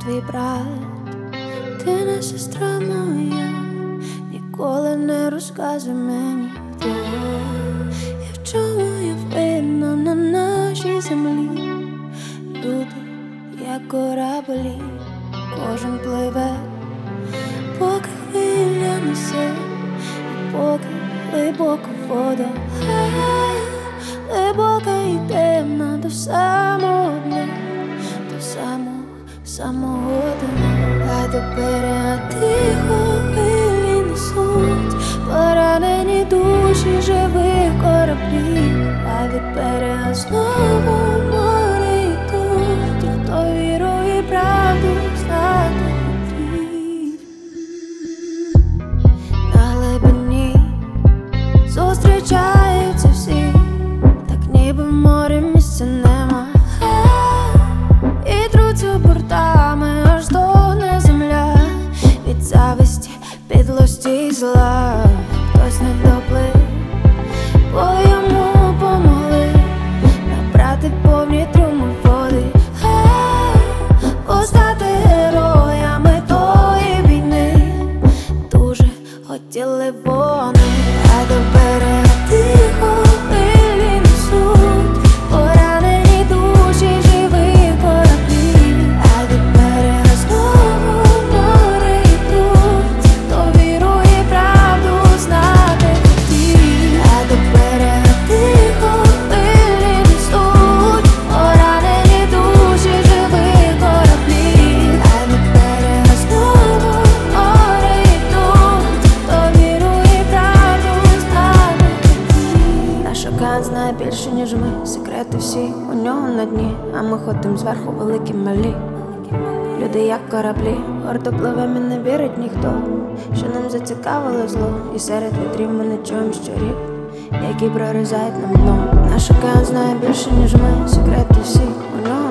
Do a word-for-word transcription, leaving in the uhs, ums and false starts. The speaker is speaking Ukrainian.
твій брат, ти не сестра моя, ніколи не розказуй мені хто і в чому є видно на нашій землі. Люди, як кораблі, кожен пливе, поки хвиля несе, і поки глибока вода, глибока і темна до самого дня, до самого, самого дня. А до берега тихо хвилі несуть поранені душі живих кораблів, а від берега знову море і тут, ті, хто віру і правду знати хотів. На глибині зустрічаються всі, так ніби в морі місця нема, і труться бортами, аж догне земля від зависті, підлості й зла. Хтось не доплив, бо йому помогли набрати повні трюми води, постати героями тої війни дуже хотіли вони. А до берега тихо хвилі несуть поранені душі живих кораблів, а від берега знову море і тут, хто віру і правду знати хотів. А до берега тихо хвилі несуть поранені душі живих кораблів, а від берега знову море і тут, хто віру і правду знати хотів. Наш океан знає більше, ніж ми, секрети всі у нього на дні, а ми ходим зверху великі малі. Люди як кораблі, гордо пливем і не вірить ніхто, що нам зацікавило зло, і серед вітрів ми не чуємо щурів, які прорізають нам дно. Наш океан знає більше, ніж ми, секрети всі у нього